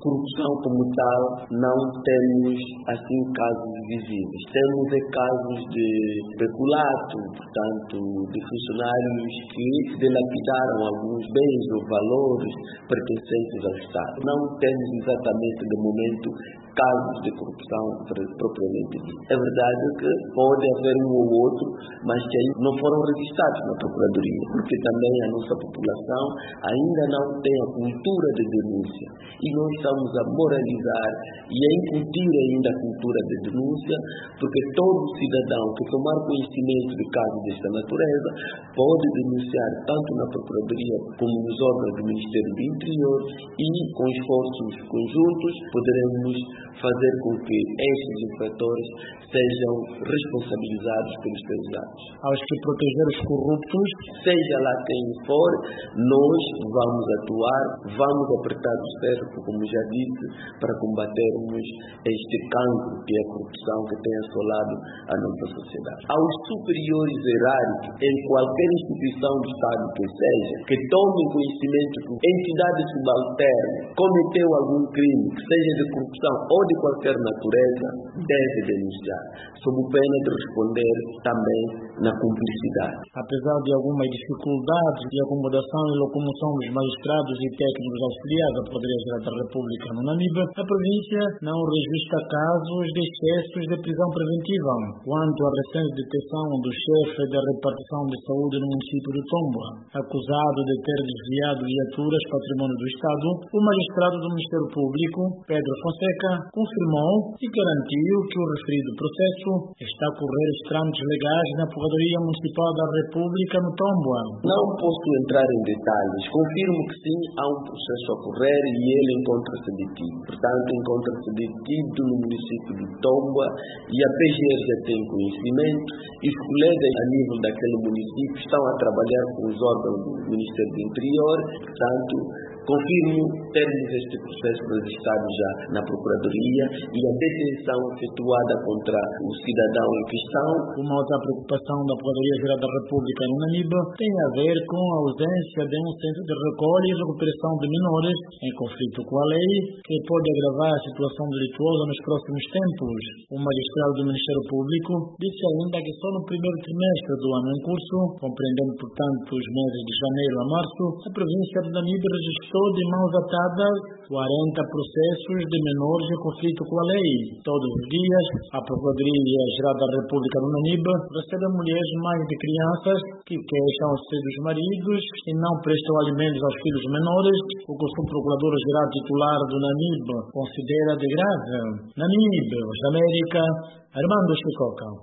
Corrupção como tal, não temos assim casos visíveis. Temos casos de peculato, portanto, de funcionários que dilapidaram alguns bens ou valores pertencentes ao Estado. Não temos exatamente, de momento, casos de corrupção propriamente dito. É verdade que pode haver um ou outro, mas que não foram registrados na Procuradoria, porque também a nossa população ainda não tem a cultura de denúncia. E nós estamos a moralizar e a incutir ainda a cultura de denúncia, porque todo cidadão que tomar conhecimento de casos desta natureza pode denunciar tanto na Procuradoria como nos órgãos do Ministério do Interior, e com esforços conjuntos poderemos fazer com que estes infratores sejam responsabilizados pelos seus atos. Aos que proteger os corruptos, seja lá quem for, nós vamos atuar, vamos apertar o cerco, como já disse, para combatermos este cancro que é a corrupção que tem assolado a nossa sociedade. Aos superiores hierárquicos, em qualquer instituição do Estado que seja, que tomem conhecimento que entidade subalterna cometeu algum crime, que seja de corrupção ou de qualquer natureza, deve denunciar, sob pena de responder também na cumplicidade. Apesar de algumas dificuldades de acomodação e locomoção dos magistrados e técnicos auxiliares da Procuradoria-Geral da República no Namibe, a província não registra casos de excessos de prisão preventiva. Quanto à recente detenção do chefe da repartição de saúde no município de Tomboa, acusado de ter desviado viaturas patrimônio do Estado, o magistrado do Ministério Público, Pedro Fonseca, confirmou e garantiu que o referido processo está a correr os trâmites legais na Procuradoria Municipal da República no Tomboa. Não posso entrar em detalhes. Confirmo que sim, há um processo a correr e ele encontra-se detido. Portanto, encontra-se detido no município de Tomboa e a PGR já tem conhecimento e os colegas a nível daquele município estão a trabalhar com os órgãos do Ministério do Interior. Portanto, confirmo termos este processo registrado já na Procuradoria e a detenção efetuada contra o cidadão em questão. Uma outra preocupação da Procuradoria-Geral da República no Namibe tem a ver com a ausência de um centro de recolha e recuperação de menores em conflito com a lei, que pode agravar a situação delituosa nos próximos tempos. O magistrado do Ministério Público disse ainda que só no primeiro trimestre do ano em curso, compreendendo portanto os meses de janeiro a março, a província de Namibe registrou de mãos atadas 40 processos de menores em conflito com a lei. Todos os dias, a Procuradoria-Geral da República no Namibe recebe mulheres mães de crianças que queixam-se dos maridos e não prestam alimentos aos filhos menores, o que o Procurador-Geral titular do Namibe considera de grave. Namibe, Voz da América, Armando Chicoca.